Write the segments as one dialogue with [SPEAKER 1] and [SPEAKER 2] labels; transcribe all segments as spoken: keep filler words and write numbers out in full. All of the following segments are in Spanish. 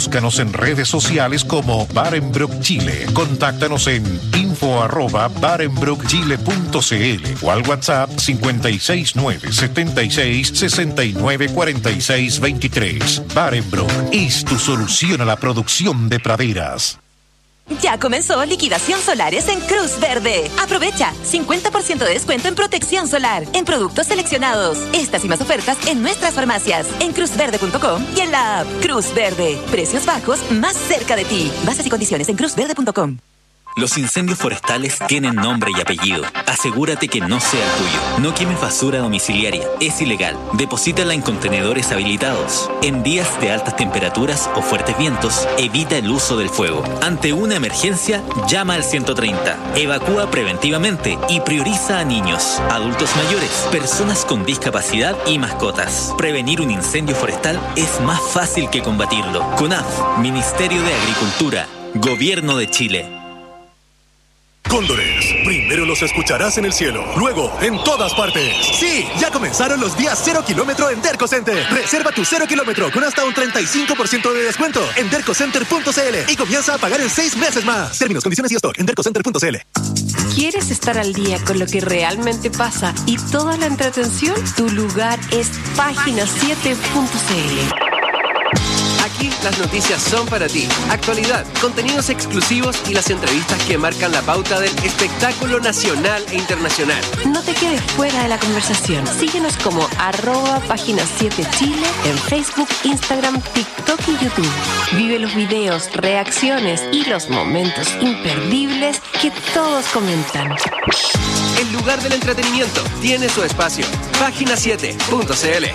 [SPEAKER 1] Búscanos en redes sociales como Barenbrook Chile. Contáctanos en info arroba barenbrook chile punto c l o al WhatsApp cincuenta y seis nueve setenta y seis sesenta y nueve cuarenta y seis veintitrés. Barenbrook es tu solución a la producción de praderas.
[SPEAKER 2] Ya comenzó liquidación solares en Cruz Verde. Aprovecha cincuenta por ciento de descuento en protección solar, en productos seleccionados. Estas y más ofertas en nuestras farmacias, en cruz verde punto com y en la app Cruz Verde. Precios bajos más cerca de ti. Bases y condiciones en cruz verde punto com.
[SPEAKER 3] Los incendios forestales tienen nombre y apellido. Asegúrate que no sea el tuyo. No quemes basura domiciliaria. Es ilegal. Deposítala en contenedores habilitados. En días de altas temperaturas o fuertes vientos, evita el uso del fuego. Ante una emergencia, llama al ciento treinta. Evacúa preventivamente y prioriza a niños, adultos mayores, personas con discapacidad y mascotas. Prevenir un incendio forestal es más fácil que combatirlo. CONAF, Ministerio de Agricultura, Gobierno de Chile.
[SPEAKER 4] Cóndores, primero los escucharás en el cielo, luego en todas partes. Sí, ya comenzaron los días cero kilómetro en Derco Center. Reserva tu cero kilómetro con hasta un treinta y cinco por ciento de descuento en derco center punto c l y comienza a pagar en seis meses más. Términos, condiciones y stock en derco center punto c l.
[SPEAKER 5] ¿Quieres estar al día con lo que realmente pasa y toda la entretención? Tu lugar es página siete punto c l.
[SPEAKER 6] Aquí las noticias son para ti. Actualidad, contenidos exclusivos y las entrevistas que marcan la pauta del espectáculo nacional e internacional.
[SPEAKER 5] No te quedes fuera de la conversación. Síguenos como arroba página siete Chile en Facebook, Instagram, TikTok y YouTube. Vive los videos, reacciones y los momentos imperdibles que todos comentan.
[SPEAKER 6] El lugar del entretenimiento tiene su espacio. página siete punto c l.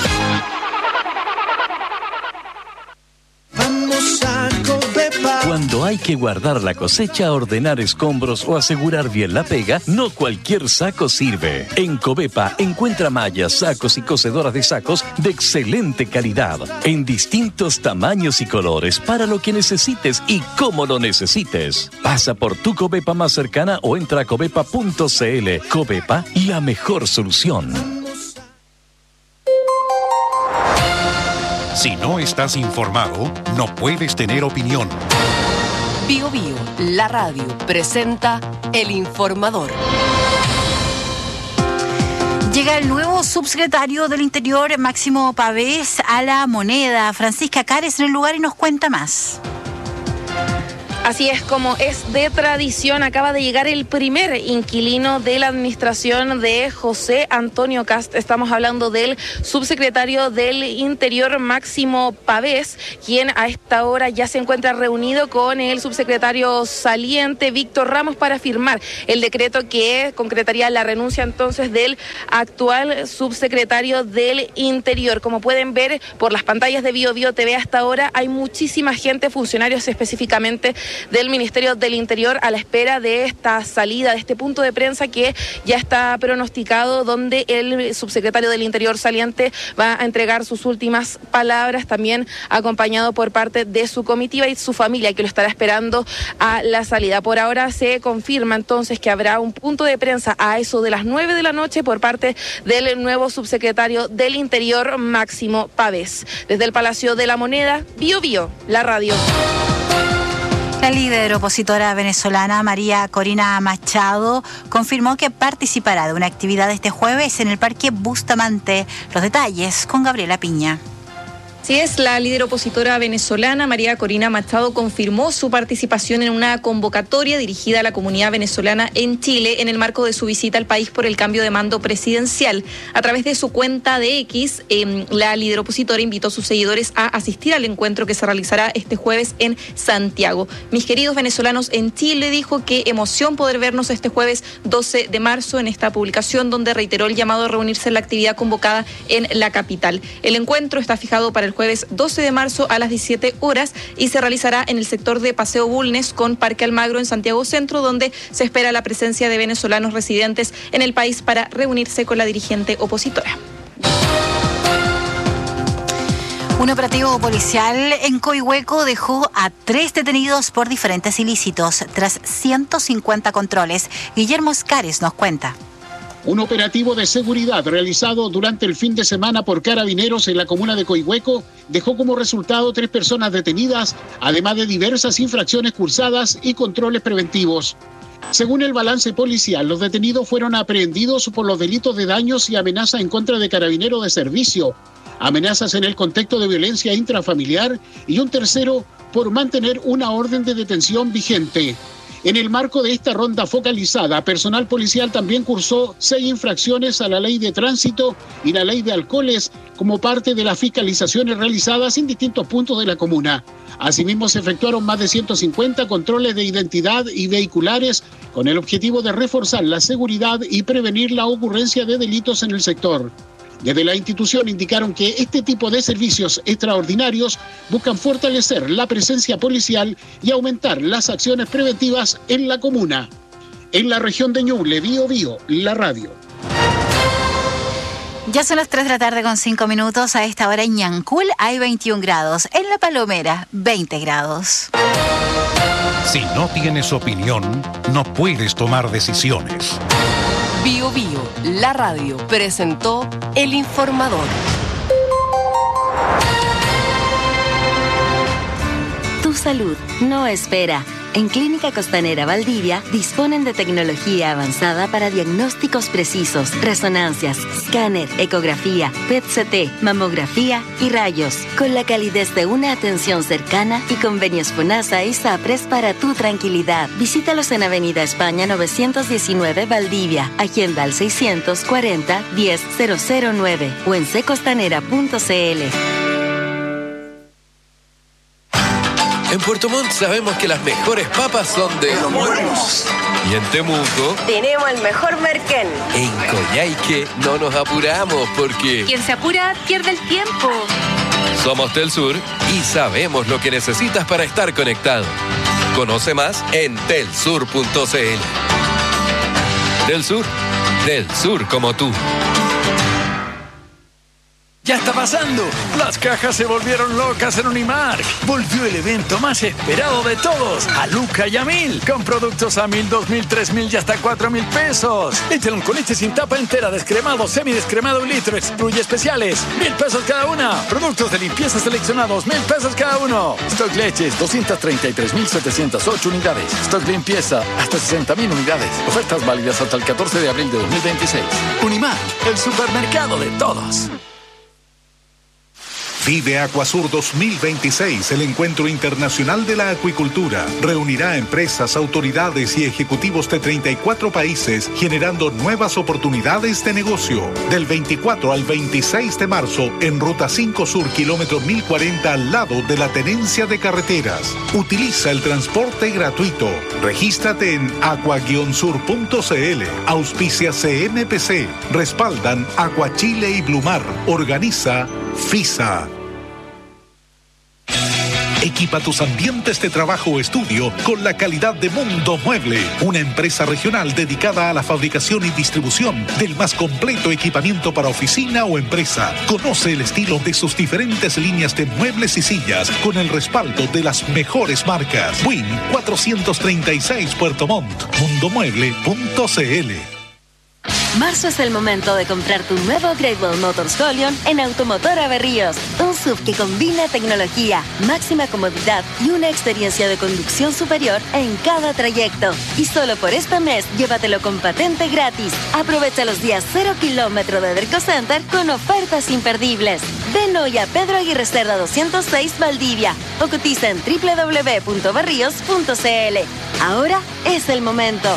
[SPEAKER 7] Cuando hay que guardar la cosecha, ordenar escombros o asegurar bien la pega, no cualquier saco sirve. En Covepa encuentra mallas, sacos y cosedoras de sacos de excelente calidad, en distintos tamaños y colores, para lo que necesites y cómo lo necesites. Pasa por tu Covepa más cercana o entra a covepa punto c l. Covepa, la mejor solución.
[SPEAKER 1] Si no estás informado, no puedes tener opinión.
[SPEAKER 5] Bio Bio, la radio, presenta El Informador.
[SPEAKER 8] Llega el nuevo subsecretario del Interior, Máximo Pavés, a La Moneda. Francisca Cares en el lugar y nos cuenta más.
[SPEAKER 9] Así es, como es de tradición, acaba de llegar el primer inquilino de la administración de José Antonio Kast. Estamos hablando del subsecretario del Interior, Máximo Pavés, quien a esta hora ya se encuentra reunido con el subsecretario saliente, Víctor Ramos, para firmar el decreto que concretaría la renuncia entonces del actual subsecretario del Interior. Como pueden ver por las pantallas de Bio Bio T V hasta ahora, hay muchísima gente, funcionarios específicamente del Ministerio del Interior, a la espera de esta salida, de este punto de prensa que ya está pronosticado, donde el subsecretario del Interior saliente va a entregar sus últimas palabras, también acompañado por parte de su comitiva y su familia, que lo estará esperando a la salida. Por ahora se confirma entonces que habrá un punto de prensa a eso de las nueve de la noche por parte del nuevo subsecretario del Interior, Máximo Pavés. Desde el Palacio de la Moneda, Bio Bio, la radio.
[SPEAKER 8] La líder opositora venezolana María Corina Machado confirmó que participará de una actividad este jueves en el Parque Bustamante. Los detalles con Gabriela Piña.
[SPEAKER 10] Así es, la líder opositora venezolana María Corina Machado confirmó su participación en una convocatoria dirigida a la comunidad venezolana en Chile en el marco de su visita al país por el cambio de mando presidencial. A través de su cuenta de X, eh, la líder opositora invitó a sus seguidores a asistir al encuentro que se realizará este jueves en Santiago. Mis queridos venezolanos en Chile, dijo, qué emoción poder vernos este jueves doce de marzo en esta publicación, donde reiteró el llamado a reunirse en la actividad convocada en la capital. El encuentro está fijado para el jueves doce de marzo a las diecisiete horas y se realizará en el sector de Paseo Bulnes con Parque Almagro en Santiago Centro, donde se espera la presencia de venezolanos residentes en el país para reunirse con la dirigente opositora.
[SPEAKER 8] Un operativo policial en Coihueco dejó a tres detenidos por diferentes ilícitos tras ciento cincuenta controles. Guillermo Escares nos cuenta.
[SPEAKER 11] Un operativo de seguridad realizado durante el fin de semana por carabineros en la comuna de Coihueco dejó como resultado tres personas detenidas, además de diversas infracciones cursadas y controles preventivos. Según el balance policial, los detenidos fueron aprehendidos por los delitos de daños y amenaza en contra de carabineros de servicio, amenazas en el contexto de violencia intrafamiliar y un tercero por mantener una orden de detención vigente. En el marco de esta ronda focalizada, personal policial también cursó seis infracciones a la ley de tránsito y la ley de alcoholes como parte de las fiscalizaciones realizadas en distintos puntos de la comuna. Asimismo, se efectuaron más de ciento cincuenta controles de identidad y vehiculares con el objetivo de reforzar la seguridad y prevenir la ocurrencia de delitos en el sector. Desde la institución indicaron que este tipo de servicios extraordinarios buscan fortalecer la presencia policial y aumentar las acciones preventivas en la comuna. En la región de Ñuble, Bío Bío, la radio.
[SPEAKER 8] Ya son las tres de la tarde con cinco minutos. A esta hora en Ñancul hay veintiún grados. En La Palomera, veinte grados.
[SPEAKER 1] Si no tienes opinión, no puedes tomar decisiones.
[SPEAKER 5] Bío Bío, la radio, presentó El Informador.
[SPEAKER 12] Tu salud no espera. En Clínica Costanera Valdivia disponen de tecnología avanzada para diagnósticos precisos, resonancias, escáner, ecografía, P E T C T, mamografía y rayos, con la calidez de una atención cercana y convenios FONASA y SAPRES para tu tranquilidad. Visítalos en Avenida España novecientos diecinueve Valdivia, agenda al seiscientos cuarenta diez cero cero nueve o en c costanera punto c l.
[SPEAKER 6] En Puerto Montt sabemos que las mejores papas son de Los Buenos. Y en Temuco
[SPEAKER 13] tenemos el mejor merquén.
[SPEAKER 6] En Coyhaique no nos apuramos porque
[SPEAKER 13] quien se apura pierde el tiempo.
[SPEAKER 6] Somos Telsur y sabemos lo que necesitas para estar conectado. Conoce más en telsur punto c l. Telsur, del sur como tú.
[SPEAKER 14] ¡Ya está pasando! Las cajas se volvieron locas en Unimark. Volvió el evento más esperado de todos, a Luca y a Mil, con productos a mil, dos mil, tres mil y hasta cuatro mil pesos. Leche con leche sin tapa entera, descremado, semidescremado un litro, excluye especiales, mil pesos cada una. Productos de limpieza seleccionados, mil pesos cada uno. Stock leches, doscientas treinta y tres mil setecientas ocho unidades. Stock limpieza, hasta sesenta mil unidades. Ofertas válidas hasta el catorce de abril de dos mil veintiséis. Unimark, el supermercado de todos.
[SPEAKER 15] Vive Acuasur dos mil veintiséis, el encuentro internacional de la acuicultura. Reunirá a empresas, autoridades y ejecutivos de treinta y cuatro países, generando nuevas oportunidades de negocio. Del veinticuatro al veintiséis de marzo, en Ruta cinco Sur, kilómetro mil cuarenta, al lado de la Tenencia de Carreteras. Utiliza el transporte gratuito. Regístrate en aqua guion sur punto c l. Auspicia C M P C. Respaldan Acuachile y Blumar. Organiza FISA. Equipa tus ambientes de trabajo o estudio con la calidad de Mundo Mueble, una empresa regional dedicada a la fabricación y distribución del más completo equipamiento para oficina o empresa. Conoce el estilo de sus diferentes líneas de muebles y sillas con el respaldo de las mejores marcas. Win cuatrocientos treinta y seis Puerto Montt, mundo mueble punto c l.
[SPEAKER 12] Marzo es el momento de comprar tu nuevo Great Wall Motors Golion en Automotora Berríos. Un S U V que combina tecnología, máxima comodidad y una experiencia de conducción superior en cada trayecto. Y solo por este mes, llévatelo con patente gratis. Aprovecha los días cero kilómetro de Derco Center con ofertas imperdibles. Ven hoy a Pedro Aguirre Cerda doscientos seis Valdivia o cotiza en doble u doble u doble u punto berríos punto c l. Ahora es el momento.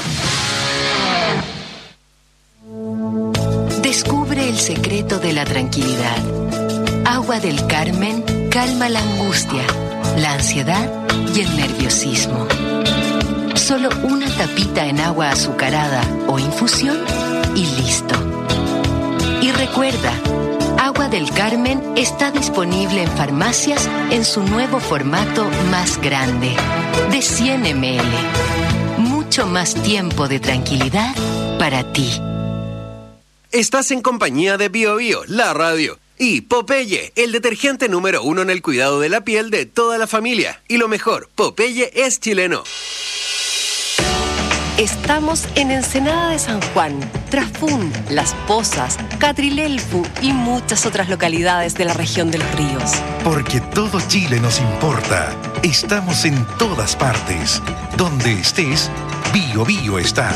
[SPEAKER 16] Descubre el secreto de la tranquilidad. Agua del Carmen calma la angustia, la ansiedad y el nerviosismo. Solo una tapita en agua azucarada o infusión y listo. Y recuerda, Agua del Carmen está disponible en farmacias en su nuevo formato más grande, de cien mililitros. Mucho más tiempo de tranquilidad para ti.
[SPEAKER 6] Estás en compañía de Bío Bío, la radio. Y Popeye, el detergente número uno en el cuidado de la piel de toda la familia. Y lo mejor, Popeye es chileno.
[SPEAKER 5] Estamos en Ensenada de San Juan, Trafún, Las Pozas, Catrilelfu y muchas otras localidades de la región de los ríos.
[SPEAKER 1] Porque todo Chile nos importa. Estamos en todas partes. Donde estés, Bio Bio está.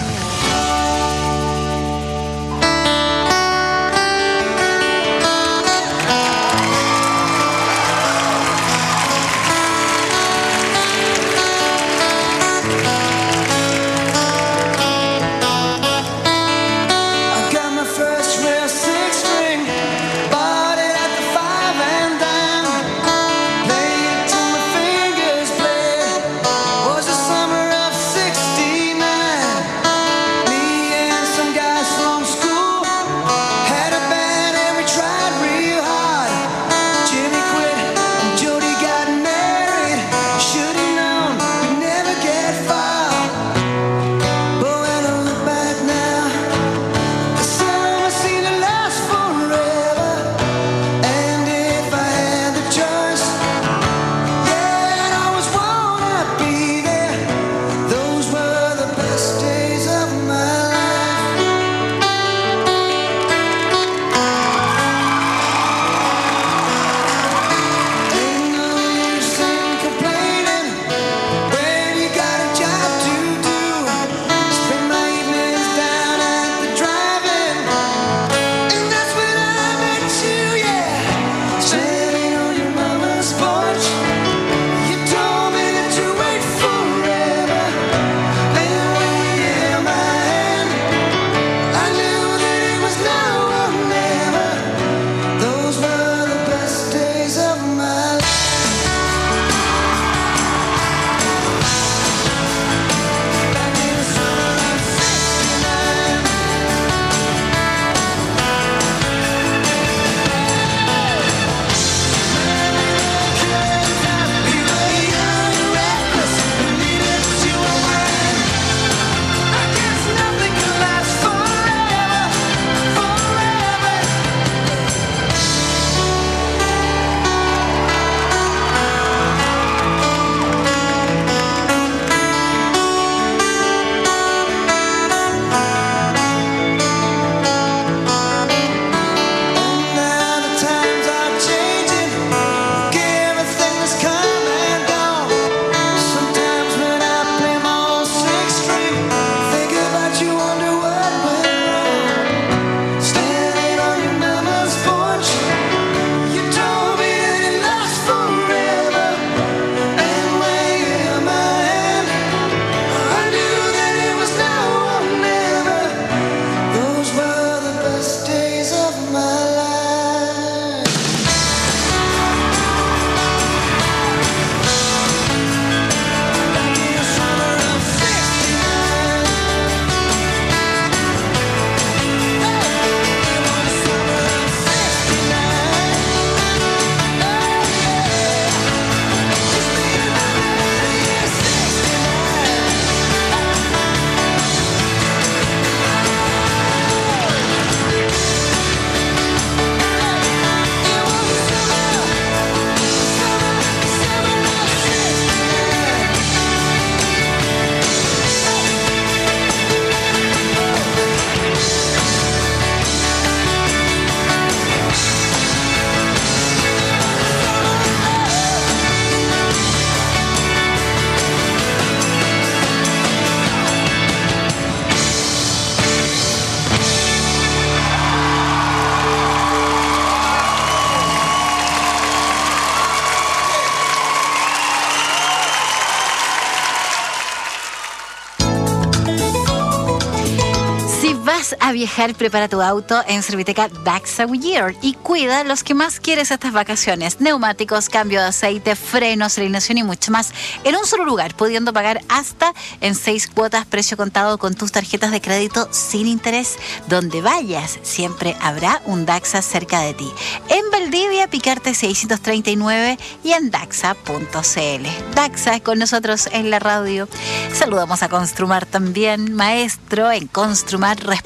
[SPEAKER 8] A viajar, prepara tu auto en Serviteca Daxa Goodyear y cuida los que más quieres estas vacaciones: neumáticos, cambio de aceite, frenos, alineación y mucho más en un solo lugar, pudiendo pagar hasta en seis cuotas, precio contado con tus tarjetas de crédito sin interés. Donde vayas, siempre habrá un Daxa cerca de ti. En Valdivia, Picarte seiscientos treinta y nueve y en daxa punto c l. Daxa es con nosotros en la radio. Saludamos a Construmar también, maestro en Construmar. Responde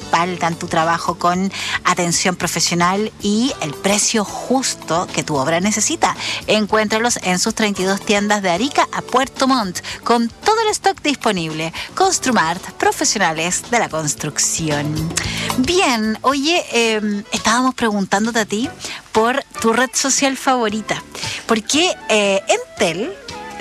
[SPEAKER 8] respaldan tu trabajo con atención profesional y el precio justo que tu obra necesita. Encuéntralos en sus treinta y dos tiendas de Arica a Puerto Montt, con todo el stock disponible. Construmart, profesionales de la construcción. Bien, oye, eh, estábamos preguntándote a ti por tu red social favorita, porque eh, Entel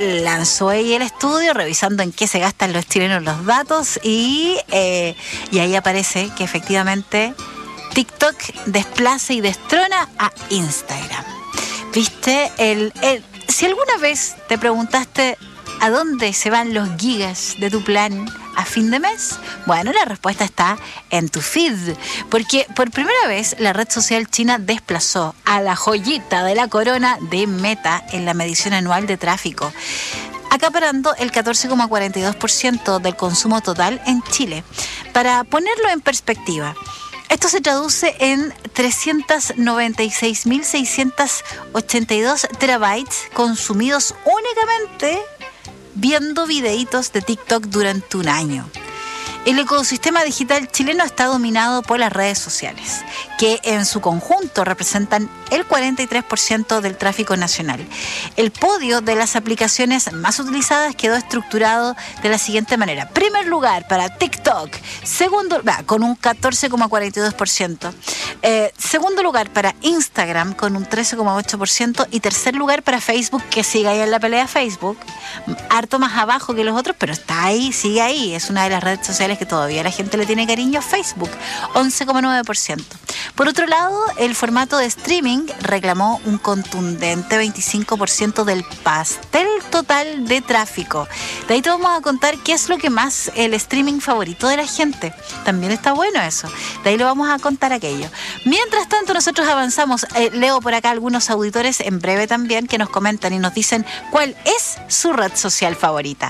[SPEAKER 8] lanzó ahí el estudio revisando en qué se gastan los chilenos los datos y, eh, y ahí aparece que efectivamente TikTok desplaza y destrona a Instagram. ¿Viste? El, el, si alguna vez te preguntaste a dónde se van los gigas de tu plan a fin de mes, bueno, la respuesta está en tu feed, porque por primera vez la red social china desplazó a la joyita de la corona de Meta en la medición anual de tráfico, acaparando el catorce coma cuarenta y dos por ciento del consumo total en Chile. Para ponerlo en perspectiva, esto se traduce en trescientos noventa y seis mil seiscientos ochenta y dos terabytes consumidos únicamente viendo videitos de TikTok durante un año. El ecosistema digital chileno está dominado por las redes sociales, que en su conjunto representan el cuarenta y tres por ciento del tráfico nacional. El podio de las aplicaciones más utilizadas quedó estructurado de la siguiente manera. Primer lugar para TikTok, segundo, bah, con un catorce coma cuarenta y dos por ciento. Eh, segundo lugar para Instagram, con un trece coma ocho por ciento. Y tercer lugar para Facebook, que sigue ahí en la pelea Facebook, harto más abajo que los otros, pero está ahí, sigue ahí. Es una de las redes sociales que todavía la gente le tiene cariño a Facebook, once coma nueve por ciento. Por otro lado, el formato de streaming reclamó un contundente veinticinco por ciento del pastel total de tráfico. De ahí te vamos a contar qué es lo que más el streaming favorito de la gente. También está bueno eso. De ahí lo vamos a contar aquello. Mientras tanto, nosotros avanzamos. Eh, leo por acá algunos auditores en breve también que nos comentan y nos dicen cuál es su red social favorita.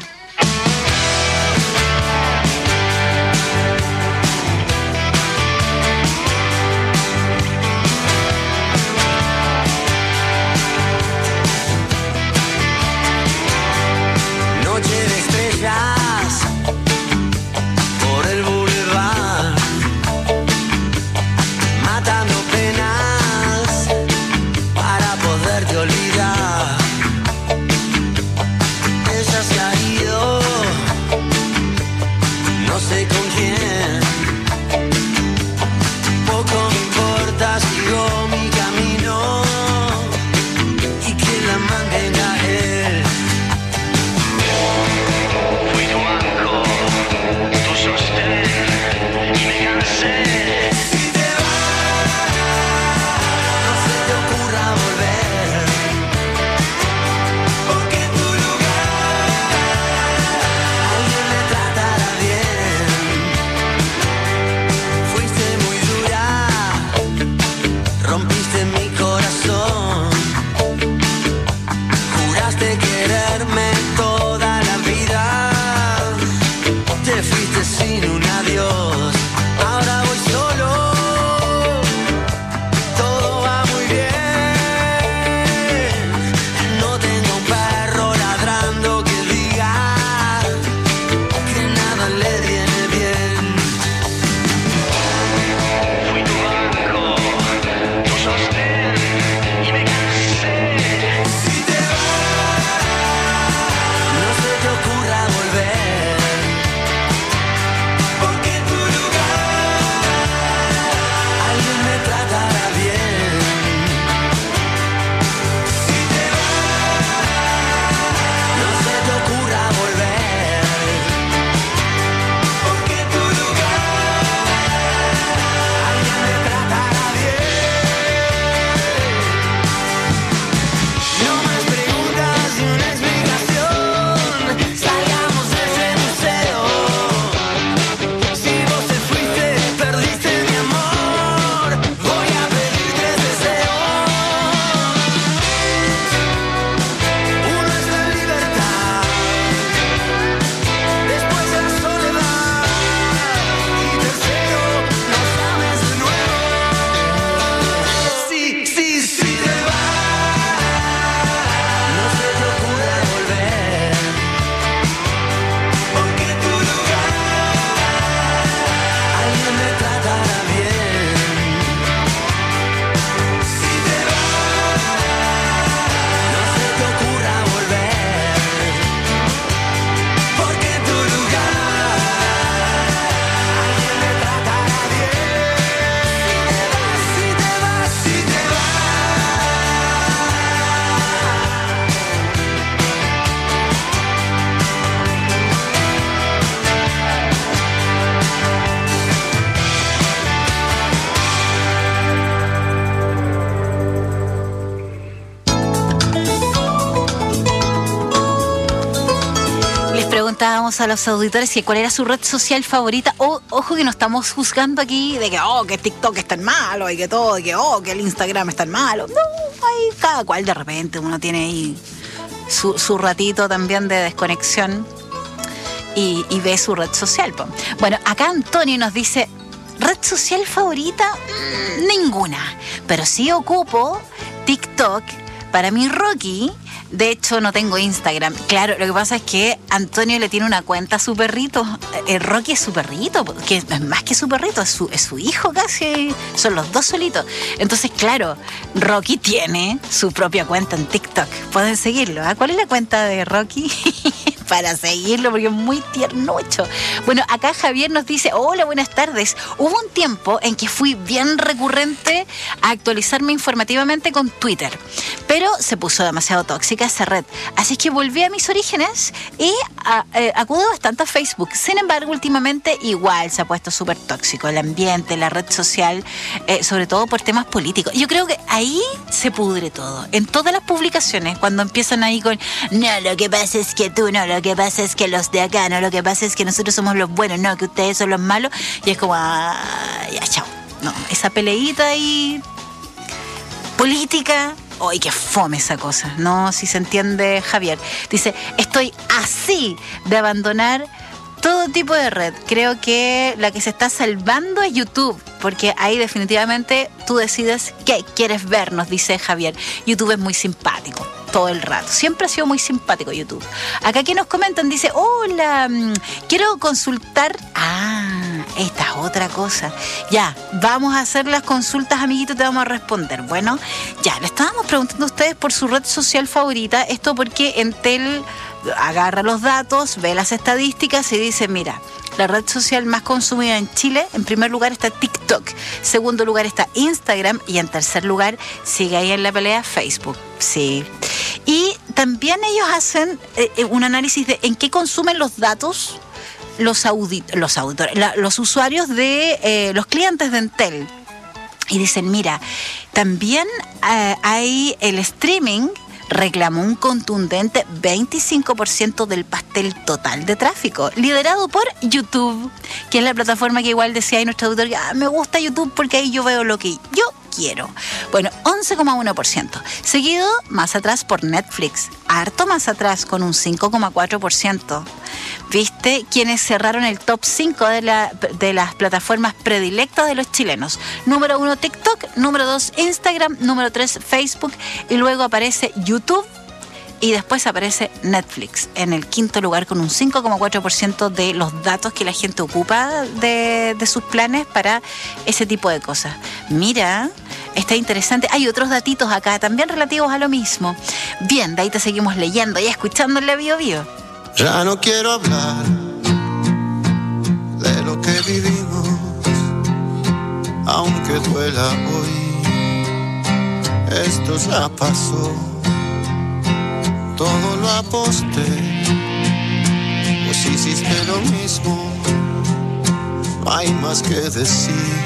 [SPEAKER 17] Olvidar, ella se ha ido.
[SPEAKER 8] preguntábamos a los auditores que cuál era su red social favorita. O, ojo que no estamos juzgando aquí de que, oh, que TikTok es tan malo y que todo, y que, oh, que el Instagram es tan malo. No, ahí cada cual de repente uno tiene ahí su, su ratito también de desconexión y, y ve su red social. Po. Bueno, acá Antonio nos dice, ¿red social favorita? Mm, ninguna. Pero sí ocupo TikTok para mi Rocky. De hecho, no tengo Instagram. Claro, lo que pasa es que Antonio le tiene una cuenta a su perrito. El Rocky es su perrito, que es más que su perrito, es su, es su hijo casi. Son los dos solitos. Entonces, claro, Rocky tiene su propia cuenta en TikTok. Pueden seguirlo. ¿eh? ¿Cuál es la cuenta de Rocky? Para seguirlo, porque es muy tiernucho. Bueno, acá Javier nos dice, hola, buenas tardes. Hubo un tiempo en que fui bien recurrente a actualizarme informativamente con Twitter, pero se puso demasiado tóxica esa red. Así que volví a mis orígenes y a, eh, acudo bastante a Facebook. Sin embargo, últimamente igual se ha puesto súper tóxico el ambiente, la red social, eh, sobre todo por temas políticos. Yo creo que ahí se pudre todo. En todas las publicaciones, cuando empiezan ahí con, no, lo que pasa es que tú no, lo que pasa es que los de acá, no, lo que pasa es que nosotros somos los buenos, no, que ustedes son los malos. Y es como, ah, ya, chao. No, esa peleita ahí política. ¡Ay, qué fome esa cosa! No, si se entiende, Javier. Dice, estoy así de abandonar todo tipo de red. Creo que la que se está salvando es YouTube, porque ahí definitivamente tú decides qué quieres ver, nos dice Javier. YouTube es muy simpático todo el rato. Siempre ha sido muy simpático YouTube. Acá que nos comentan, dice, hola, quiero consultar. Ah, esta es otra cosa. Ya, vamos a hacer las consultas, amiguito, te vamos a responder. Bueno, ya, le estábamos preguntando a ustedes por su red social favorita. Esto porque Entel agarra los datos, ve las estadísticas y dice, mira, la red social más consumida en Chile, en primer lugar está TikTok, segundo lugar está Instagram y en tercer lugar sigue ahí en la pelea Facebook. Sí. Y también ellos hacen eh, un análisis de en qué consumen los datos los, audit- los auditores, la, los usuarios de eh, los clientes de Entel. Y dicen, mira, también eh, hay el streaming. Reclamó un contundente veinticinco por ciento del pastel total de tráfico, liderado por YouTube, que es la plataforma que igual decía ahí nuestro auditor, ah, me gusta YouTube porque ahí yo veo lo que yo quiero. Bueno, once coma uno por ciento. Seguido más atrás por Netflix, harto más atrás con un cinco coma cuatro por ciento. ¿Viste? Quienes cerraron el top cinco de, la, de las plataformas predilectas de los chilenos. Número uno TikTok, número dos Instagram, número tres Facebook y luego aparece YouTube y después aparece Netflix en el quinto lugar con un cinco coma cuatro por ciento de los datos que la gente ocupa de, de sus planes para ese tipo de cosas. Mira, está interesante. Hay otros datitos acá también relativos a lo mismo. Bien, de ahí te seguimos leyendo y escuchando en la Bio Bio.
[SPEAKER 17] Ya no quiero hablar de lo que vivimos, aunque duela hoy, esto ya pasó. Todo lo aposté, pues hiciste lo mismo, no hay más que decir,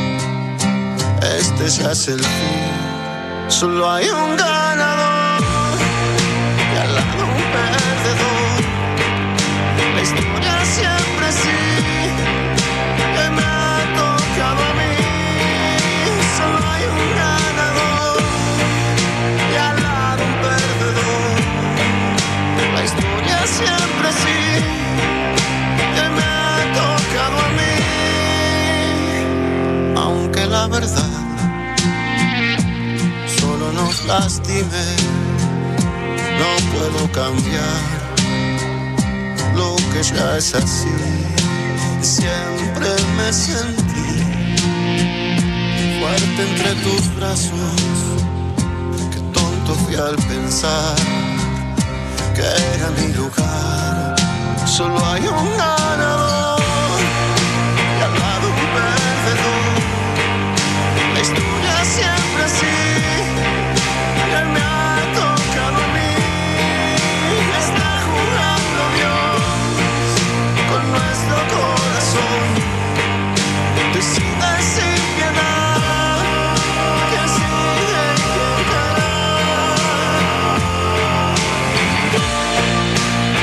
[SPEAKER 17] este ya es el fin, solo hay un ganador y al lado un perdedor. La historia siempre sí, que me ha tocado a mí. Solo hay un ganador y al lado un perdedor. La historia siempre sí, que me ha tocado a mí. Aunque la verdad solo nos lastime, no puedo cambiar lo que ya es así. Siempre me sentí fuerte entre tus brazos. Qué tonto fui al pensar que era mi lugar. Solo hay un ganador y al lado un perdedor. La historia siempre así, que me ha tocado a mí. Está jugando Dios con nuestro corazón. Decide sin piedad que sigue quien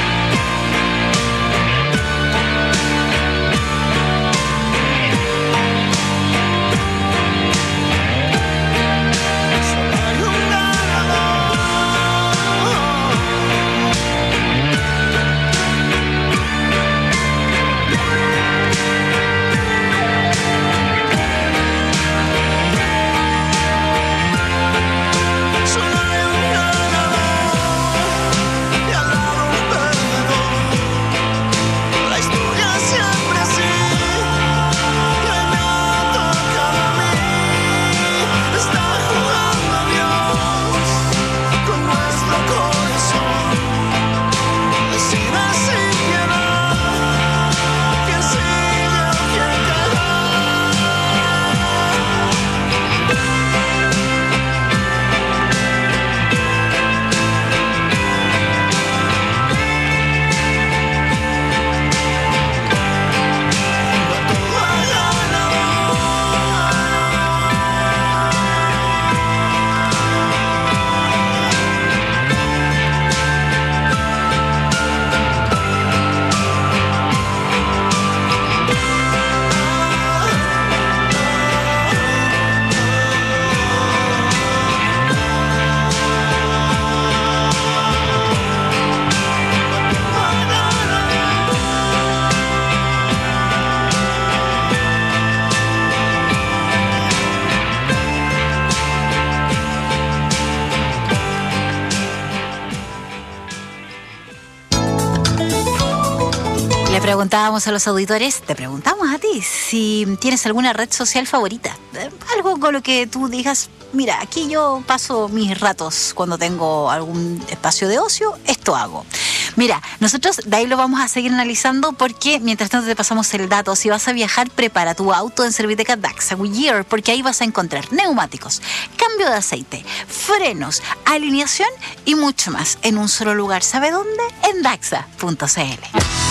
[SPEAKER 8] Le preguntábamos a los auditores, te preguntamos a ti, si tienes alguna red social favorita. Algo con lo que tú digas, mira, aquí yo paso mis ratos cuando tengo algún espacio de ocio, esto hago. Mira, nosotros de ahí lo vamos a seguir analizando porque mientras tanto te pasamos el dato. Si vas a viajar, prepara tu auto en Serviteca Daxa Goodyear, porque ahí vas a encontrar neumáticos, cambio de aceite, frenos, alineación y mucho más en un solo lugar. ¿Sabe dónde? En daxa punto c l.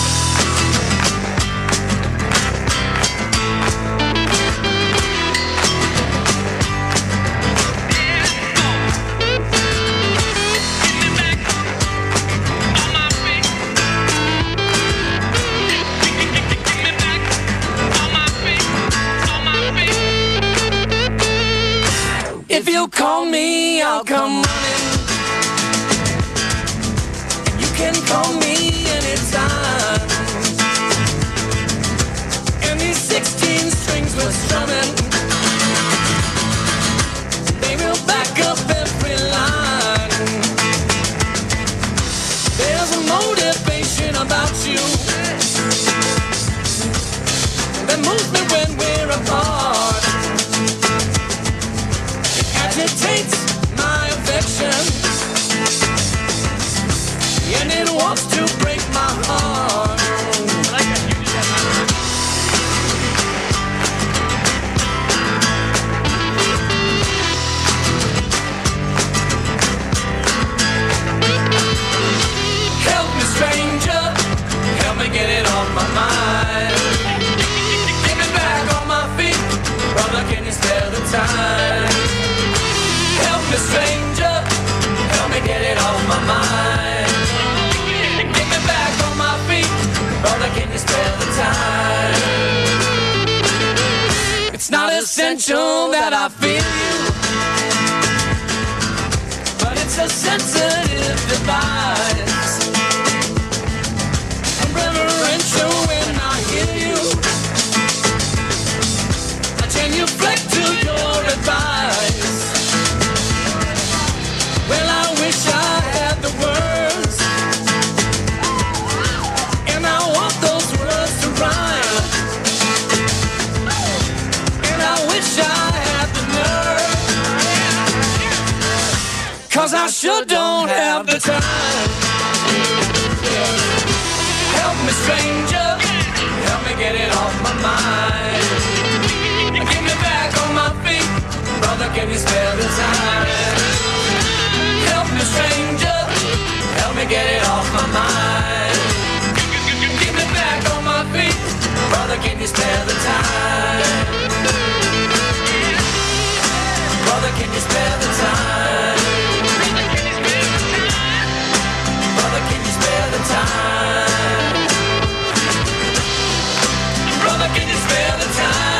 [SPEAKER 18] If you call me, I'll come running. You can call me anytime. And these sixteen strings we're strumming, they will back up every line. There's a motivation about you that moves me when we're apart. Agitates my affection, and it wants to break my heart. Help me, stranger, help me get it off my mind. Get me back on my feet, brother, can you spare the time? Help me, stranger, help me get it off my mind. Get me back on my feet, brother, can you spare the time? It's not essential that I feel you, but it's a sensitive device. I'm reverential when I hear you, I genuflect to your advice. Well, I wish I had the words, and I want those words to rhyme. And I wish I had the nerve, 'cause I sure don't have the time. Help me, stranger, help me get it off my mind. Get me back on my feet, brother, can you spare the time? Help me, stranger, help me get it off my mind. Get me back on my feet, brother, can you spare the time? Brother, can you spare the time? Brother, can you spare the time? Brother, can you spare the time?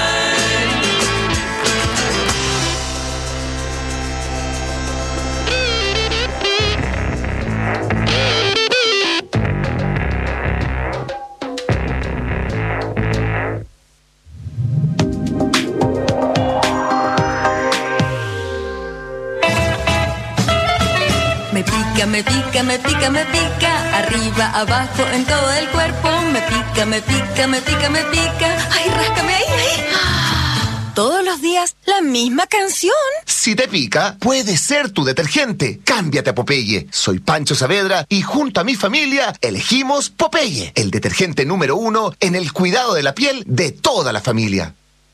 [SPEAKER 19] Me pica, me pica, me pica, arriba, abajo, en todo el cuerpo. Me pica, me pica, me pica, me pica. Ay, ráscame ahí, ahí. Todos los días la misma canción.
[SPEAKER 20] Si te pica, puede ser tu detergente. Cámbiate a Popeye. Soy Pancho Saavedra y junto a mi familia elegimos Popeye, el detergente número uno en el cuidado de la piel de toda la familia.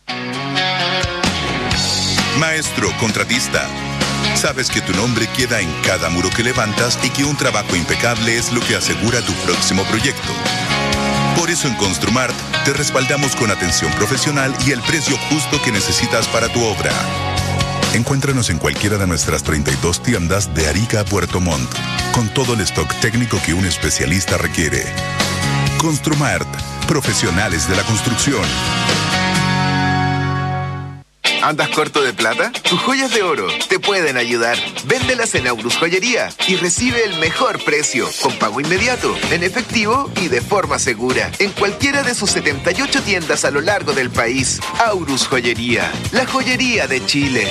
[SPEAKER 21] Maestro contratista, sabes que tu nombre queda en cada muro que levantas y que un trabajo impecable es lo que asegura tu próximo proyecto. Por eso en Construmart te respaldamos con atención profesional y el precio justo que necesitas para tu obra. Encuéntranos en cualquiera de nuestras treinta y dos tiendas de Arica a Puerto Montt, con todo el stock técnico que un especialista requiere. Construmart, profesionales de la construcción.
[SPEAKER 22] ¿Andas corto de plata? Tus joyas de oro te pueden ayudar. Véndelas en Aurus Joyería y recibe el mejor precio, con pago inmediato, en efectivo y de forma segura, en cualquiera de sus setenta y ocho tiendas a lo largo del país. Aurus Joyería, la joyería de Chile.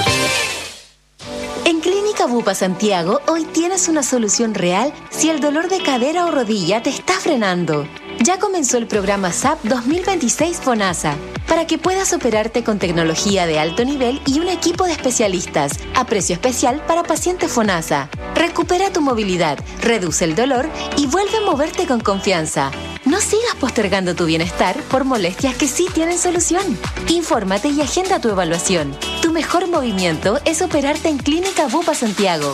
[SPEAKER 12] En Clínica Bupa Santiago, hoy tienes una solución real si el dolor de cadera o rodilla te está frenando.
[SPEAKER 2] Ya comenzó el programa S A P dos mil veintiséis FONASA, para que puedas operarte con tecnología de alto nivel y un equipo de especialistas a precio especial para pacientes FONASA. Recupera tu movilidad, reduce el dolor y vuelve a moverte con confianza. No sigas postergando tu bienestar por molestias que sí tienen solución. Infórmate y agenda tu evaluación. Tu mejor movimiento es operarte en Clínica Bupa Santiago.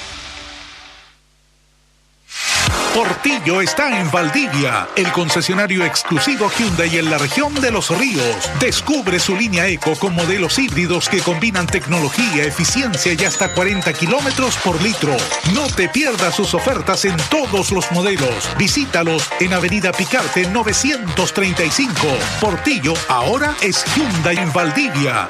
[SPEAKER 15] Portillo está en Valdivia, el concesionario exclusivo Hyundai en la región de Los Ríos. Descubre su línea Eco con modelos híbridos que combinan tecnología, eficiencia y hasta cuarenta kilómetros por litro. No te pierdas sus ofertas en todos los modelos. Visítalos en Avenida Picarte novecientos treinta y cinco. Portillo ahora es Hyundai en Valdivia.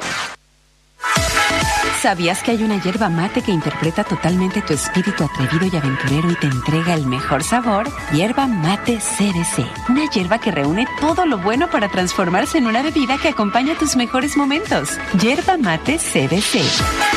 [SPEAKER 3] ¿Sabías que hay una yerba mate que interpreta totalmente tu espíritu atrevido y aventurero y te entrega el mejor sabor? Yerba Mate C B C. Una yerba que reúne todo lo bueno para transformarse en una bebida que acompaña tus mejores momentos. Yerba Mate C B C.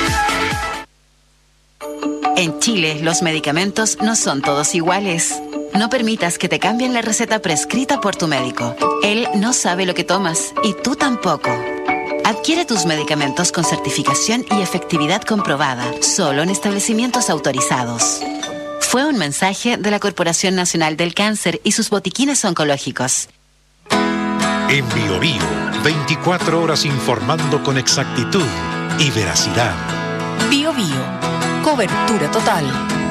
[SPEAKER 23] En Chile, los medicamentos no son todos iguales. No permitas que te cambien la receta prescrita por tu médico. Él no sabe lo que tomas y tú tampoco. Adquiere tus medicamentos con certificación y efectividad comprobada, solo en establecimientos autorizados. Fue un mensaje de la Corporación Nacional del Cáncer y sus botiquines oncológicos.
[SPEAKER 1] En Bio Bio, veinticuatro horas informando con exactitud y veracidad.
[SPEAKER 24] Bio Bio, cobertura total.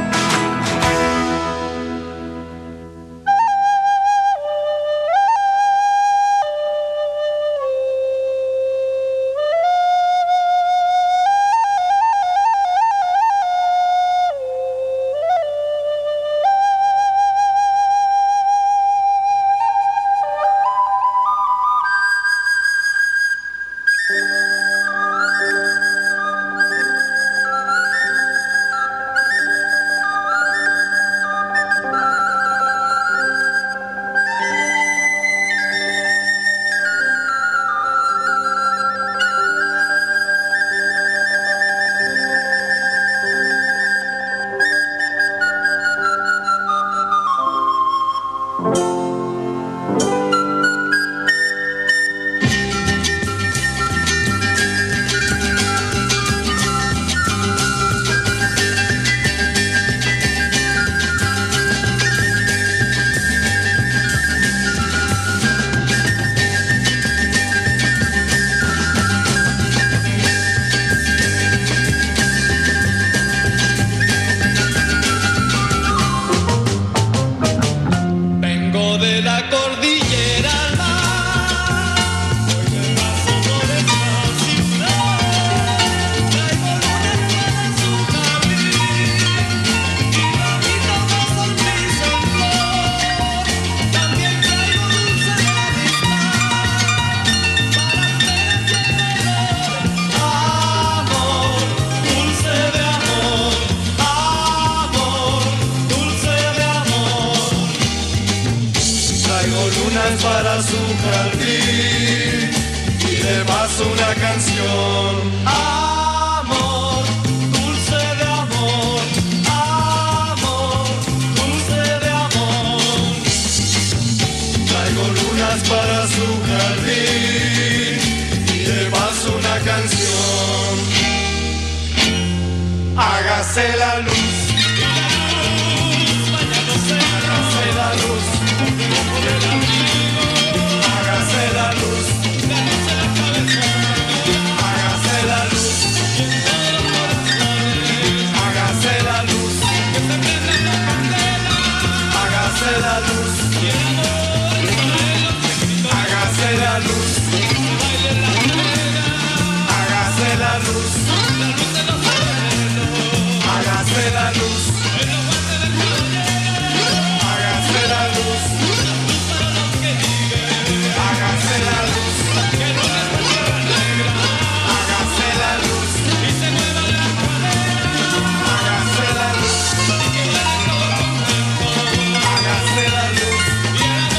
[SPEAKER 18] Para su jardín y de paso una canción. Amor, dulce de amor, amor, dulce de amor. Traigo lunas para su jardín y de paso una canción. Hágase la luz, hágase la luz. Hágase la luz, hágase la luz, hágase la luz, hágase la luz, hágase la luz, hágase la luz, hágase la luz, hágase la luz. Hágase la luz.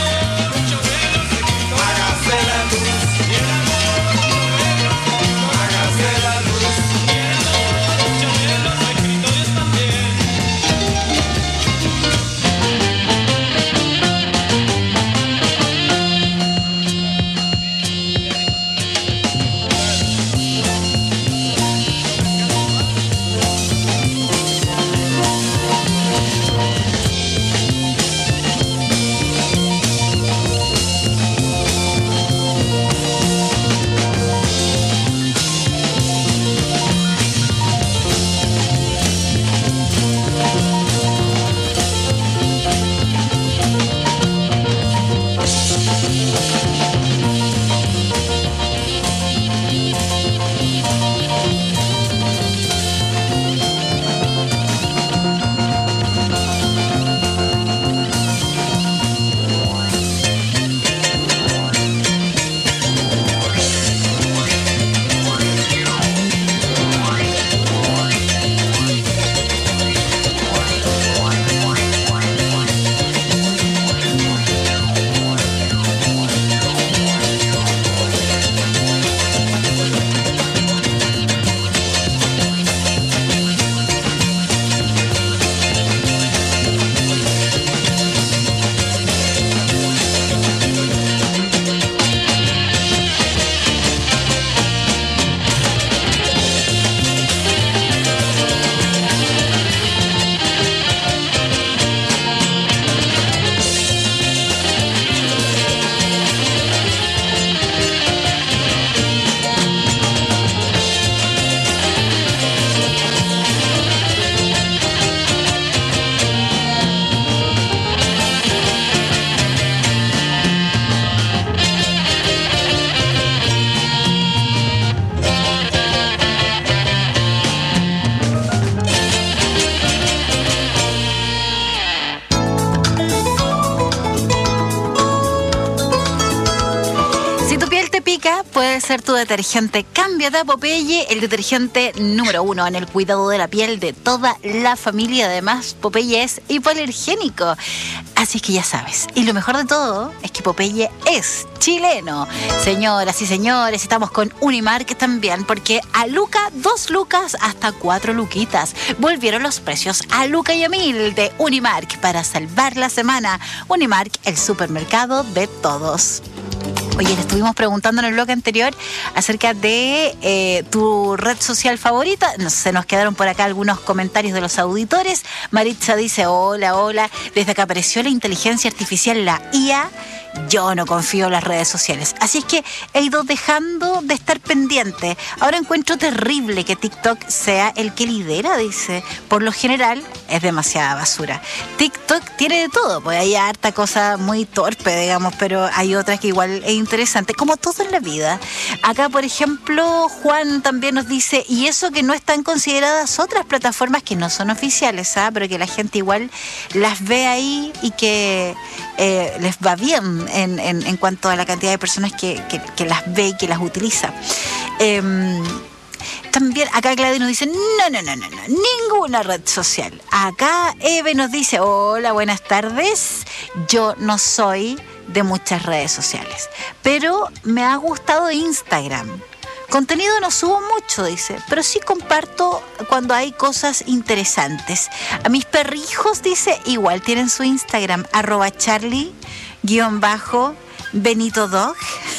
[SPEAKER 8] Pica puede ser tu detergente. Cámbiate a Popeye, el detergente número uno en el cuidado de la piel de toda la familia. Además, Popeye es hipoalergénico. Así es que ya sabes. Y lo mejor de todo es que Popeye es chileno. Señoras y señores, estamos con Unimark también, porque a Luca, dos lucas hasta cuatro luquitas. Volvieron los precios a Luca y a mil de Unimark para salvar la semana. Unimark, el supermercado de todos. Oye, le estuvimos preguntando en el bloque anterior acerca de eh, tu red social favorita. Se nos quedaron por acá algunos comentarios de los auditores. Maritza dice, hola, hola. Desde que apareció la inteligencia artificial, la I A, yo no confío en las redes sociales. Así es que he ido dejando de estar pendiente. Ahora encuentro terrible que TikTok sea el que lidera, dice. Por lo general, es demasiada basura. TikTok tiene de todo, pues hay harta cosa muy torpe, digamos, pero hay otras que igual es interesante, como todo en la vida. Acá, por ejemplo, Juan también nos dice, y eso que no están consideradas otras plataformas que no son oficiales, ¿ah? Pero que la gente igual las ve ahí y que eh, les va bien en, en, en cuanto a la cantidad de personas que, que, que las ve y que las utiliza. Eh, También acá Gladys nos dice, no, no, no, no, no, ninguna red social. Acá Eve nos dice, hola, buenas tardes. Yo no soy de muchas redes sociales, pero me ha gustado Instagram. Contenido no subo mucho, dice, pero sí comparto cuando hay cosas interesantes. A mis perrijos, dice, igual tienen su Instagram, arroba Charlie, guión bajo, Benito Dog.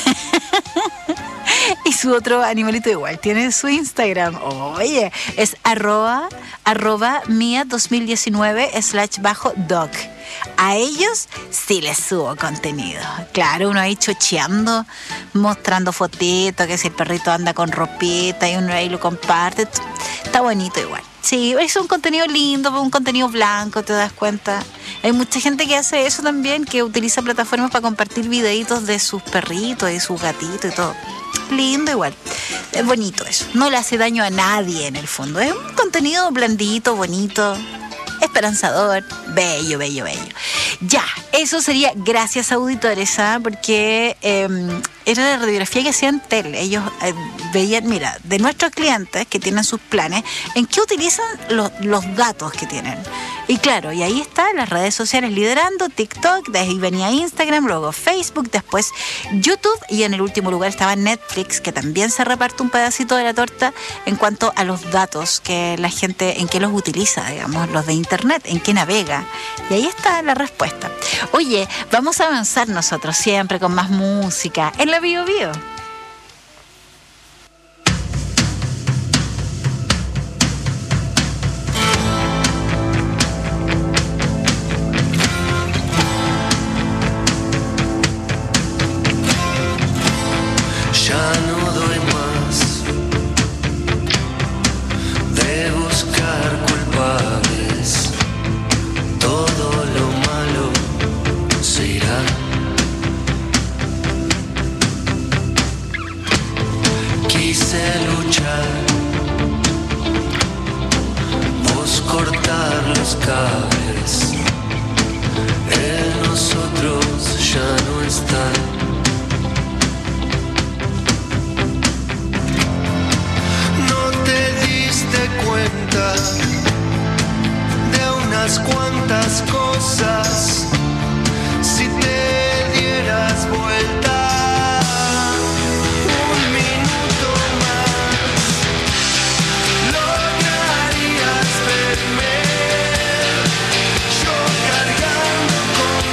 [SPEAKER 8] Y su otro animalito igual tiene su Instagram. Oye, es arroba, arroba mía dos mil diecinueve slash bajo dog. A ellos sí les subo contenido. Claro, uno ahí chocheando, mostrando fotitos, que si el perrito anda con ropita y uno ahí lo comparte. Está bonito igual. Sí, es un contenido lindo, un contenido blanco, ¿te das cuenta? Hay mucha gente que hace eso también, que utiliza plataformas para compartir videitos de sus perritos y sus gatitos y todo. Lindo igual, es bonito eso, no le hace daño a nadie en el fondo, es un contenido blandito, bonito, esperanzador, bello, bello, bello. Ya, eso sería gracias auditores, ¿ah? Porque eh, era la radiografía que hacían Tel. Ellos eh, veían, mira, de nuestros clientes que tienen sus planes, en qué utilizan los, los datos que tienen. Y claro, y ahí está, las redes sociales liderando, TikTok, de ahí venía Instagram, luego Facebook, después YouTube y en el último lugar estaba Netflix, que también se reparte un pedacito de la torta en cuanto a los datos que la gente, en qué los utiliza, digamos, los de Internet, en qué navega. Y ahí está la respuesta. Oye, vamos a avanzar nosotros siempre con más música en la Bio Bio.
[SPEAKER 18] Ya no doy más de buscar culpables, todo lo malo se irá. Quise luchar, vos cortar los cables, en nosotros ya no están. Cuenta de unas cuantas cosas, si te dieras vuelta un minuto más, lograrías verme yo cargando con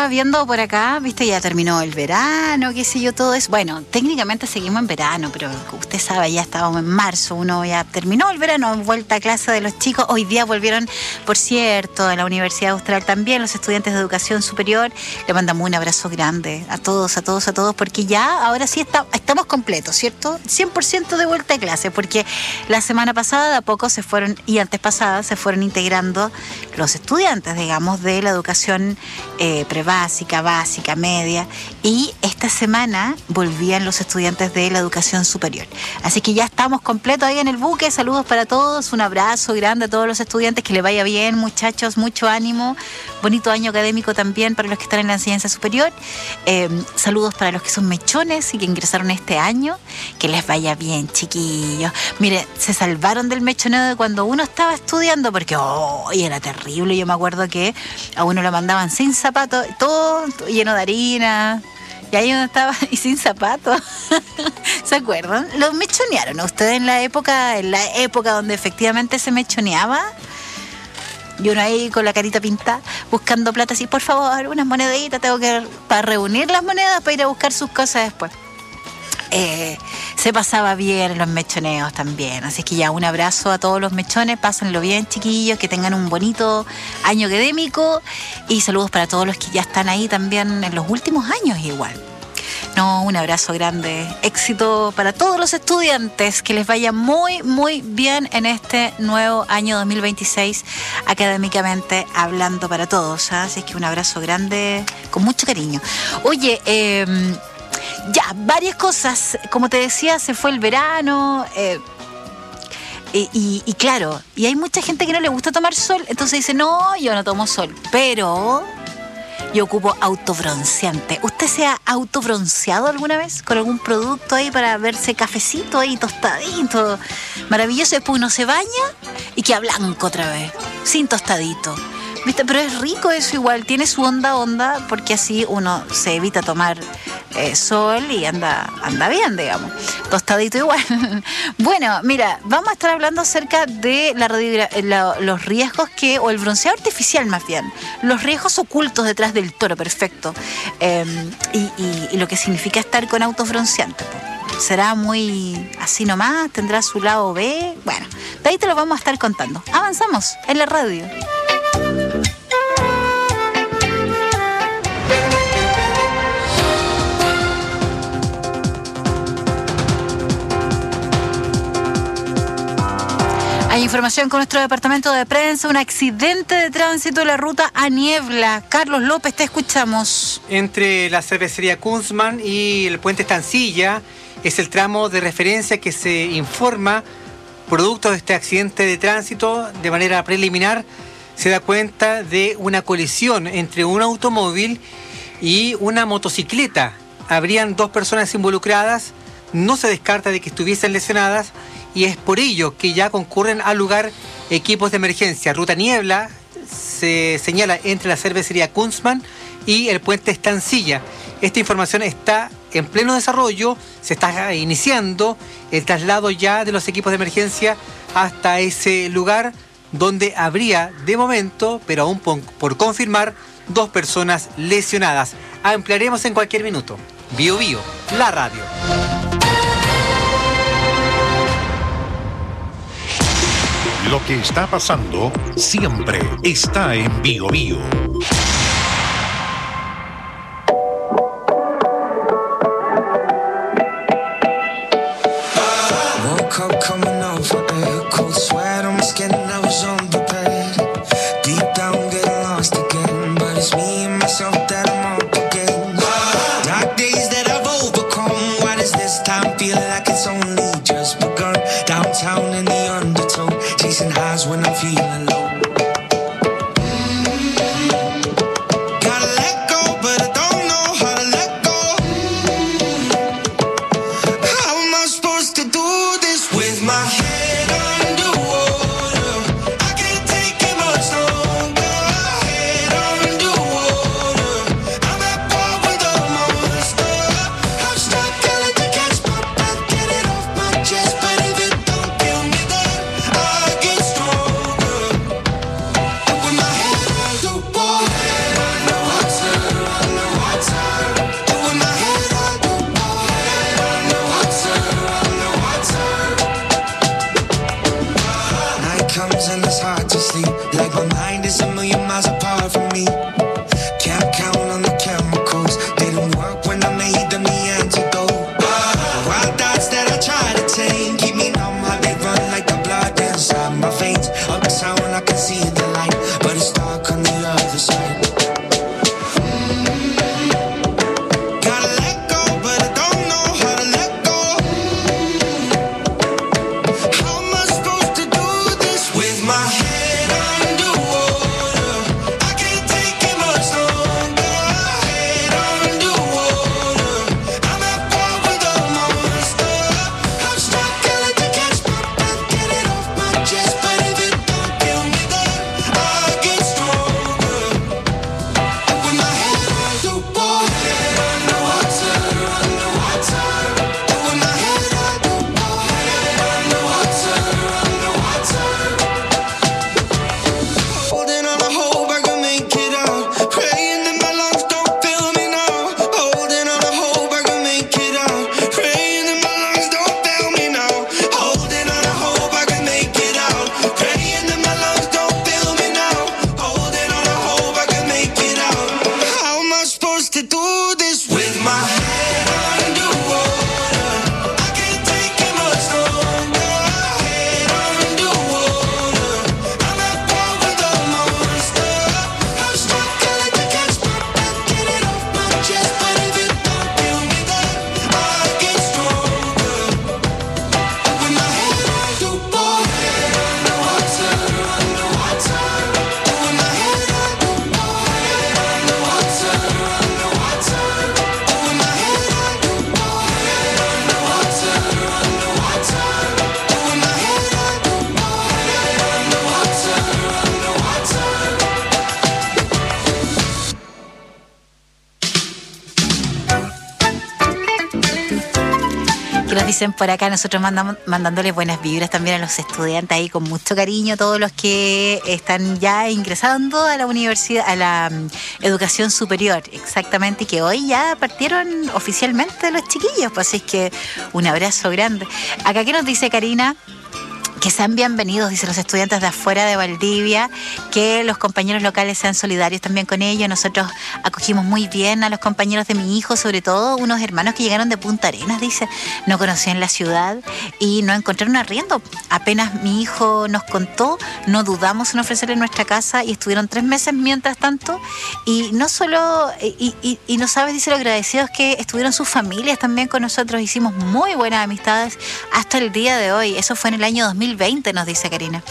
[SPEAKER 8] estaba viendo por acá, viste, ya terminó el verano, qué sé yo, todo eso. Bueno, técnicamente seguimos en verano, pero usted sabe, ya estábamos en marzo, uno ya terminó el verano, vuelta a clase de los chicos. Hoy día volvieron, por cierto, a la Universidad Austral también, los estudiantes de educación superior. Le mandamos un abrazo grande a todos, a todos, a todos, porque ya ahora sí está, estamos completos, ¿cierto? cien por ciento de vuelta a clase, porque la semana pasada de a poco se fueron, y antes pasada, se fueron integrando los estudiantes, digamos, de la educación eh, prebásica, básica, media, y esta semana volvían los estudiantes de la educación superior. Así que ya estamos completos ahí en el buque. Saludos para todos, un abrazo grande a todos los estudiantes, que les vaya bien, muchachos, mucho ánimo, bonito año académico también para los que están en la enseñanza superior. Eh, saludos para los que son mechones y que ingresaron este año, que les vaya bien, chiquillos. Mire, se salvaron del mechoneo de cuando uno estaba estudiando, porque oh, era terrible. Yo me acuerdo que a uno lo mandaban sin zapatos, todo lleno de harina, y ahí uno estaba y sin zapatos. ¿Se acuerdan? ¿Los mechonearon a ustedes en la época, en la época donde efectivamente se mechoneaba? Y uno ahí con la carita pintada, buscando plata, así, por favor, unas moneditas, tengo que, para reunir las monedas para ir a buscar sus cosas después. Eh, se pasaba bien en los mechoneos también, así que ya un abrazo a todos los mechones, pásenlo bien, chiquillos, que tengan un bonito año académico, y saludos para todos los que ya están ahí también en los últimos años igual. No, un abrazo grande, éxito para todos los estudiantes, que les vaya muy, muy bien en este nuevo año dos mil veintiséis, académicamente hablando para todos, ¿eh? Así que un abrazo grande, con mucho cariño. Oye, eh, ya, varias cosas, como te decía, se fue el verano, eh, y, y, y claro, y hay mucha gente que no le gusta tomar sol, entonces dice, no, yo no tomo sol, pero yo ocupo autobronceante. ¿Usted se ha autobronceado alguna vez con algún producto ahí para verse cafecito ahí, tostadito, maravilloso? Después uno se baña y queda blanco otra vez, sin tostadito. ¿Viste? Pero es rico eso igual, tiene su onda onda, porque así uno se evita tomar eh, sol y anda, anda bien, digamos. Tostadito igual. Bueno, mira, vamos a estar hablando acerca de la radiogra- la, los riesgos que, o el bronceado artificial más bien, los riesgos ocultos detrás del toro perfecto, eh, y, y, y lo que significa estar con autobronceante. ¿Será muy así nomás? ¿Tendrá su lado B? Bueno, de ahí te lo vamos a estar contando. Avanzamos en la radio. Hay información con nuestro departamento de prensa, un accidente de tránsito en la ruta a Niebla. Carlos López, te escuchamos.
[SPEAKER 4] Entre la cervecería Kunzman y el puente Estancilla es el tramo de referencia que se informa. Producto de este accidente de tránsito, de manera preliminar, se da cuenta de una colisión entre un automóvil y una motocicleta. Habrían dos personas involucradas, no se descarta de que estuviesen lesionadas, y es por ello que ya concurren al lugar equipos de emergencia. Ruta Niebla se señala entre la cervecería Kunzman y el puente Estancilla. Esta información está en pleno desarrollo, se está iniciando el traslado ya de los equipos de emergencia hasta ese lugar, donde habría de momento, pero aún por, por confirmar, dos personas lesionadas. Ampliaremos en cualquier minuto. Bio Bio, la radio.
[SPEAKER 1] Lo que está pasando siempre está en Bio Bio.
[SPEAKER 18] When I'm feeling low.
[SPEAKER 17] inside. Gotta let go, but I don't know how to let go. How am I supposed to do this with my head underwater? I can't take it much longer. Head underwater. I'm at war with a monster. I'm struggling to catch my breath, get it off my chest, but if it don't kill me, then I get stronger. With my head underwater, head underwater, underwater. With my head underwater, head underwater, underwater. Holding on, I hope I can make it out. Praying that my lungs don't fail me now. Holding on, I hope I can make it out. Praying that my lungs don't fail me now. Holding on, I hope I can make it out. Praying that my lungs don't fail me now. Holding on, I hope I can make it out. How am I supposed to do this with my head underwater? I can't take it much longer. Head underwater. I'm at war with a monster. I'm struggling to catch my breath, get it off my chest, but if it don't kill me, then I get stronger. With my head underwater, underwater, underwater. With my head underwater, underwater, underwater. With my head underwater, underwater, underwater. With my head
[SPEAKER 8] Que nos dicen por acá, nosotros mandamos, mandándoles buenas vibras también a los estudiantes ahí con mucho cariño, todos los que están ya ingresando a la universidad, a la um, educación superior, exactamente, y que hoy ya partieron oficialmente los chiquillos, pues así es que un abrazo grande. Acá, ¿qué nos dice Karina? Que sean bienvenidos, dicen los estudiantes de afuera de Valdivia, que los compañeros locales sean solidarios también con ellos. Nosotros acogimos muy bien a los compañeros de mi hijo, sobre todo unos hermanos que llegaron de Punta Arenas, dice, no conocían la ciudad y no encontraron arriendo. Apenas mi hijo nos contó, no dudamos en ofrecerle nuestra casa y estuvieron tres meses mientras tanto, y no solo, y, y, y no sabes, dice, lo agradecidos que estuvieron sus familias también con nosotros. Hicimos muy buenas amistades hasta el día de hoy. Eso fue en el año dos mil veinte, nos dice Karina.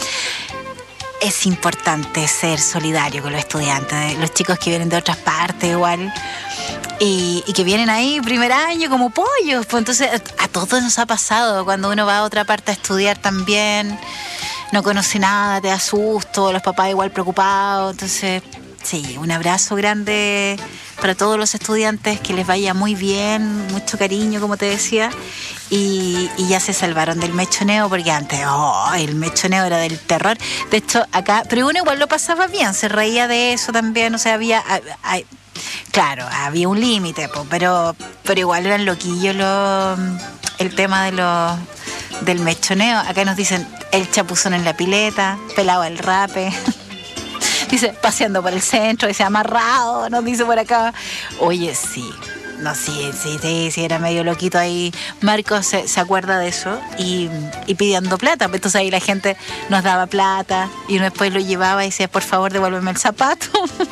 [SPEAKER 8] Es importante ser solidario con los estudiantes, los chicos que vienen de otras partes igual, y, y que vienen ahí primer año como pollos. Pues entonces a todos nos ha pasado cuando uno va a otra parte a estudiar también, no conoce nada, te da susto, los papás igual preocupados. Entonces sí, un abrazo grande para todos los estudiantes, que les vaya muy bien, mucho cariño, como te decía, y, y ya se salvaron del mechoneo, porque antes, oh, el mechoneo era del terror. De hecho, acá, pero uno igual lo pasaba bien, se reía de eso también, o sea, había, hay, claro, había un límite, pero, pero igual eran loquillos los, el tema de los, del mechoneo. Acá nos dicen el chapuzón en la pileta, pelado el rape. Dice, paseando por el centro, dice, amarrado, nos dice por acá. Oye, sí, no, sí, sí, sí, sí, era medio loquito ahí. Marcos se, se acuerda de eso y, y pidiendo plata. Entonces ahí la gente nos daba plata y uno después lo llevaba y decía, por favor, devuélveme el zapato.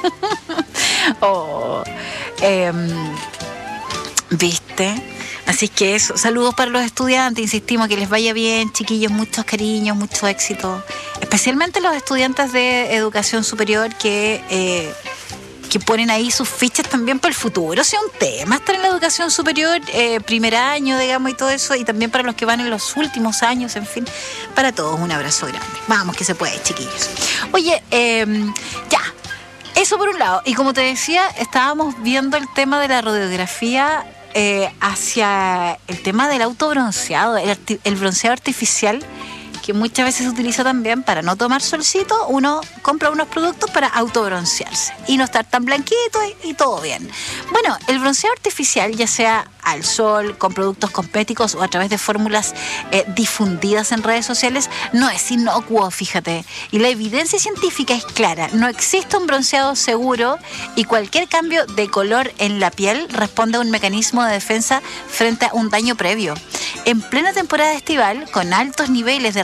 [SPEAKER 8] oh, eh, ¿Viste? Así que eso, saludos para los estudiantes, insistimos, que les vaya bien, chiquillos, muchos cariños, mucho éxito, especialmente los estudiantes de educación superior que, eh, que ponen ahí sus fichas también para el futuro. O sea, un tema estar en la educación superior, eh, primer año, digamos, y todo eso, y también para los que van en los últimos años, en fin, para todos un abrazo grande. Vamos, que se puede, chiquillos. Oye, eh, ya, eso por un lado, y como te decía, estábamos viendo el tema de la radiografía, Eh, hacia el tema del autobronceado, el, arti- el bronceado artificial, que muchas veces se utiliza también para no tomar solcito. Uno compra unos productos para autobroncearse y no estar tan blanquito y, y todo bien. Bueno, el bronceado artificial, ya sea al sol, con productos cosméticos o a través de fórmulas eh, difundidas en redes sociales, no es inocuo, fíjate. Y la evidencia científica es clara. No existe un bronceado seguro y cualquier cambio de color en la piel responde a un mecanismo de defensa frente a un daño previo. En plena temporada estival, con altos niveles de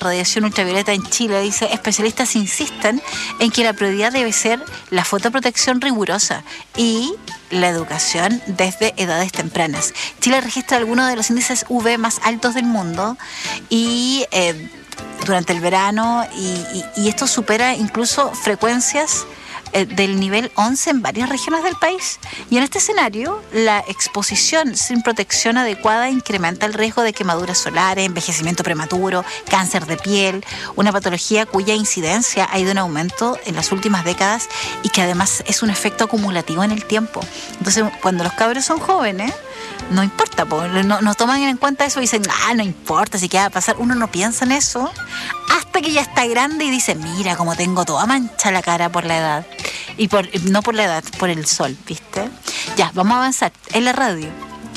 [SPEAKER 8] radiación ultravioleta en Chile. Dice, especialistas insisten en que la prioridad debe ser la fotoprotección rigurosa y la educación desde edades tempranas. Chile registra algunos de los índices U V más altos del mundo y eh, durante el verano y, y, y esto supera incluso frecuencias eh, del nivel once en varias regiones del país. Y en este escenario, la exposición sin protección adecuada incrementa el riesgo de quemaduras solares, envejecimiento prematuro, cáncer de piel, una patología cuya incidencia ha ido en aumento en las últimas décadas y que además es un efecto acumulativo en el tiempo. Entonces, cuando los cabros son jóvenes, no importa, no, no toman en cuenta eso y dicen, ah, no importa, si qué va a pasar. Uno no piensa en eso hasta que ya está grande y dice, mira cómo tengo toda mancha la cara por la edad. Y por no por la edad, por el sol, ¿viste? Ya, vamos a avanzar en la radio.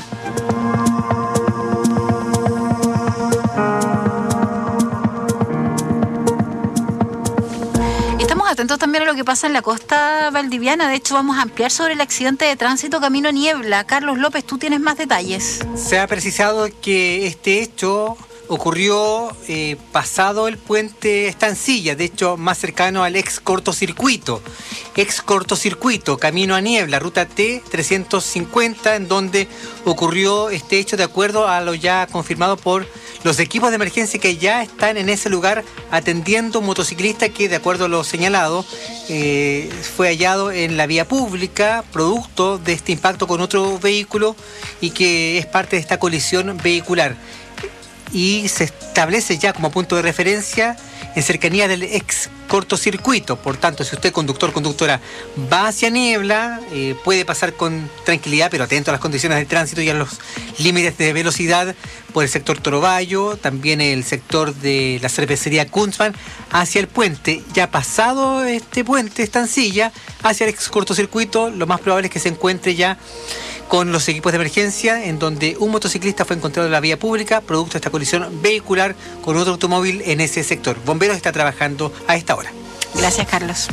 [SPEAKER 8] Atentos también a lo que pasa en la costa valdiviana. De hecho, vamos a ampliar sobre el accidente de tránsito camino Niebla. Carlos López, tú tienes más detalles.
[SPEAKER 4] Se ha precisado que este hecho ocurrió eh, pasado el puente Estancilla, de hecho más cercano al ex cortocircuito. Ex cortocircuito, camino a Niebla, ruta T trescientos cincuenta, en donde ocurrió este hecho de acuerdo a lo ya confirmado por los equipos de emergencia que ya están en ese lugar atendiendo un motociclista que, de acuerdo a lo señalado, eh, fue hallado en la vía pública producto de este impacto con otro vehículo y que es parte de esta colisión vehicular. Y se establece ya como punto de referencia en cercanía del ex cortocircuito. Por tanto, si usted, conductor, conductora, va hacia Niebla, eh, puede pasar con tranquilidad, pero atento a las condiciones del tránsito y a los límites de velocidad por el sector Torobayo, también el sector de la cervecería Kunzman, hacia el puente. Ya pasado este puente, Estancilla, hacia el ex cortocircuito, lo más probable es que se encuentre ya con los equipos de emergencia, en donde un motociclista fue encontrado en la vía pública, producto de esta colisión vehicular con otro automóvil en ese sector. Bomberos está trabajando a esta hora.
[SPEAKER 8] Gracias, Carlos.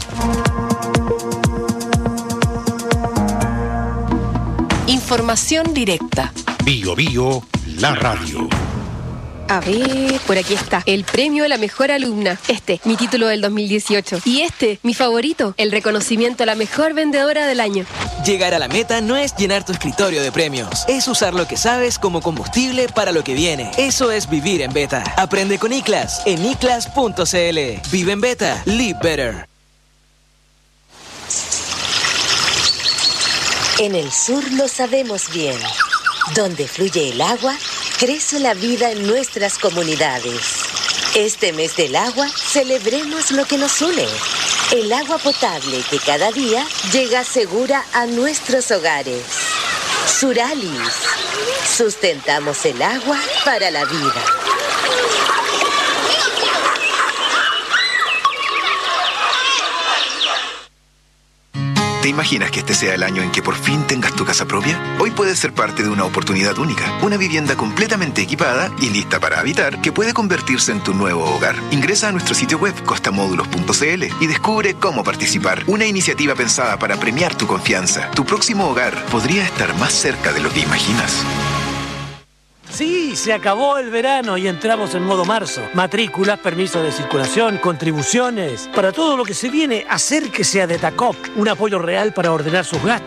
[SPEAKER 5] Información directa.
[SPEAKER 1] Bio Bio, la radio.
[SPEAKER 7] A ver, por aquí está. El premio a la mejor alumna. Este, mi título del dos mil dieciocho. Y este, mi favorito, el reconocimiento a la mejor vendedora del año.
[SPEAKER 9] Llegar a la meta no es llenar tu escritorio de premios. Es usar lo que sabes como combustible para lo que viene. Eso es vivir en beta. Aprende con iClass en iclass punto cl. Vive en beta. Live better.
[SPEAKER 10] En el sur lo sabemos bien. Donde fluye el agua, crece la vida en nuestras comunidades. Este mes del agua, celebremos lo que nos une. El agua potable que cada día llega segura a nuestros hogares. Suralis. Sustentamos el agua para la vida.
[SPEAKER 22] ¿Te imaginas que este sea el año en que por fin tengas tu casa propia? Hoy puedes ser parte de una oportunidad única. Una vivienda completamente equipada y lista para habitar que puede convertirse en tu nuevo hogar. Ingresa a nuestro sitio web costamódulos punto cl y descubre cómo participar. Una iniciativa pensada para premiar tu confianza. Tu próximo hogar podría estar más cerca de lo que imaginas.
[SPEAKER 11] Sí, se acabó el verano y entramos en modo marzo. Matrículas, permisos de circulación, contribuciones. Para todo lo que se viene, acérquese a Detacop, un apoyo real para ordenar sus gastos.